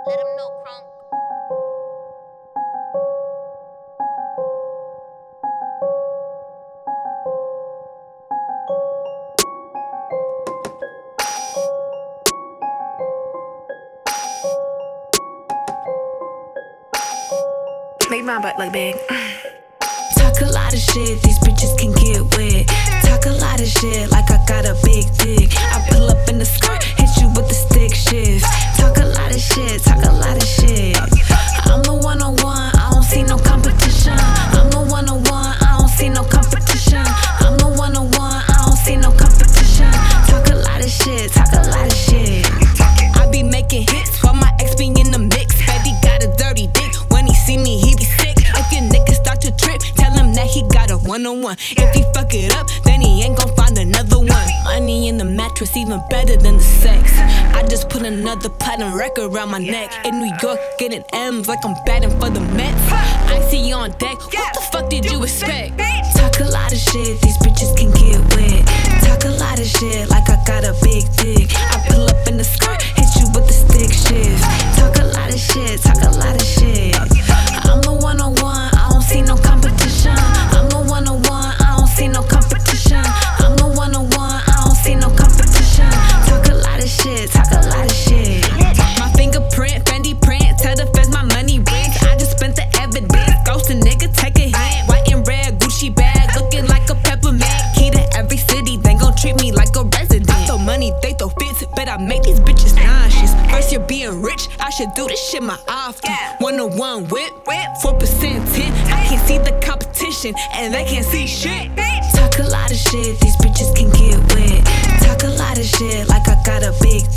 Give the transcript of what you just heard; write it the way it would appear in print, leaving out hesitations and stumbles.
Let him know, Crunk. Make my butt look big. Talk a lot of shit, these bitches can get wet. Talk a lot of shit like I got a big dick. I pull up in the skirt, hit you with the stick shift. Talk a lot of shit, talk a lot of shit. I'm the one-on-one, I don't see no competition. I'm the one-on-one, I don't see no competition. I'm the one-on-one, I don't see no competition. Talk a lot of shit, talk a lot of shit. I be making hits while my ex be in the mix. Baby got a dirty dick, when he see me he be sick. If your nigga start to trip, tell him that he got a one-on-one. If he fuck it up, then he ain't gon' find another one. Money in the mattress, even better than the sex. I just put another platinum record around my neck. In New York, getting M's like I'm batting for the Mets. I see you on deck, what the fuck did you expect? Talk a lot of shit, these bitches can get wet. Talk a lot of shit like I got a big dick. I pull up in the skirt, hit you with the stick shift. Talk a lot of shit, talk a lot of shit. I'm the one-on-one, I don't see no competition. I'm the one-on-one, I don't see no competition. I'm the one-on-one, I don't see no competition. Talk a lot of shit, talk a lot of shit. My fingerprint, Fendi print, tell the feds my money rings. I just spent the evidence, ghost a nigga, take a hit. White and red Gucci bag, looking like a peppermint. Key to every city, they gon' treat me like a resident. I throw money, they throw fits, but I make these bitches nauseous. First you're being rich, I should do this shit more often. 101 whip, 4% tint. I can't see the competition, and they can't see shit. Talk a lot of shit, these bitches can get wet. Talk a lot of shit like I got a big